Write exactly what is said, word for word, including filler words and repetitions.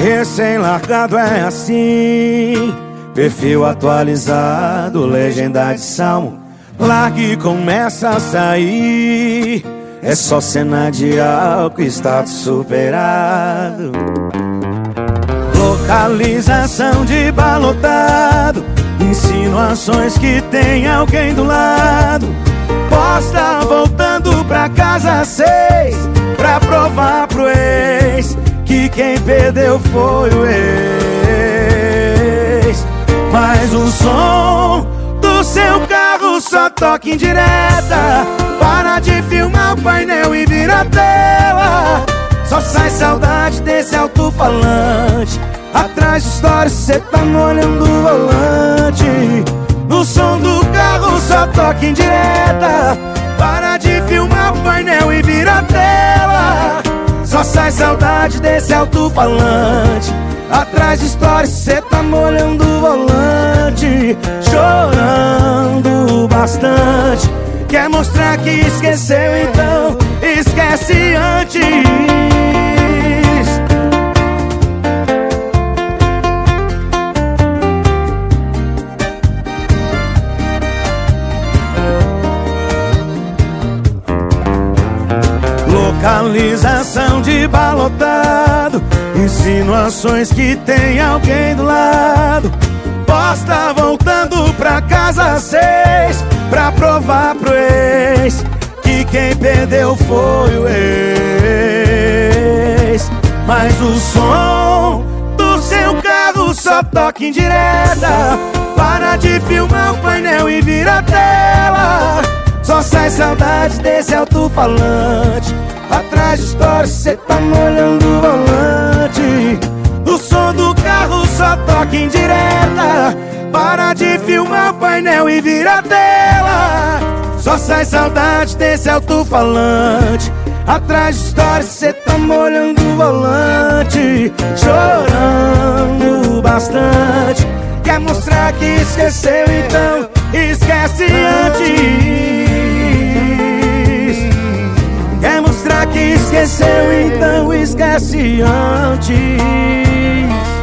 Recém-largado é assim, perfil atualizado, legenda de salmo. Larga e começa a sair, é só cena de álcool, status superado. Localização de bar lotado, insinuações que tem alguém do lado. Posta voltando pra casa às seis, pra provar pro ex que quem perdeu foi o ex. Mas o som do seu carro só toca em direta. Para de filmar o painel e vira a tela. Só sai saudade desse alto-falante. Atrás de stories cê tá molhando o volante. No som do carro só toca em direta. Para de filmar o painel e vira a tela. Só sai saudade desse alto-falante. Atrás de stories cê tá molhando o volante. Chorando bastante. Quer mostrar que esqueceu, então esquece antes. Localização de bar lotado, insinuações que tem alguém do lado. Posta voltando pra casa às seis, pra provar pro ex que quem perdeu foi o ex. Mas o som do seu carro só toca em direta. Para de filmar o painel e vira a tela. Só sai saudade desse alto-falante. Atrás de stories cê tá molhando o volante. O som do carro só toca em direta. Para de filmar o painel e vira a tela. Só sai saudade desse alto-falante. Atrás de stories cê tá molhando o volante. Chorando bastante. Quer mostrar que esqueceu, então esquece antes. Quer mostrar que esqueceu, então esquece antes.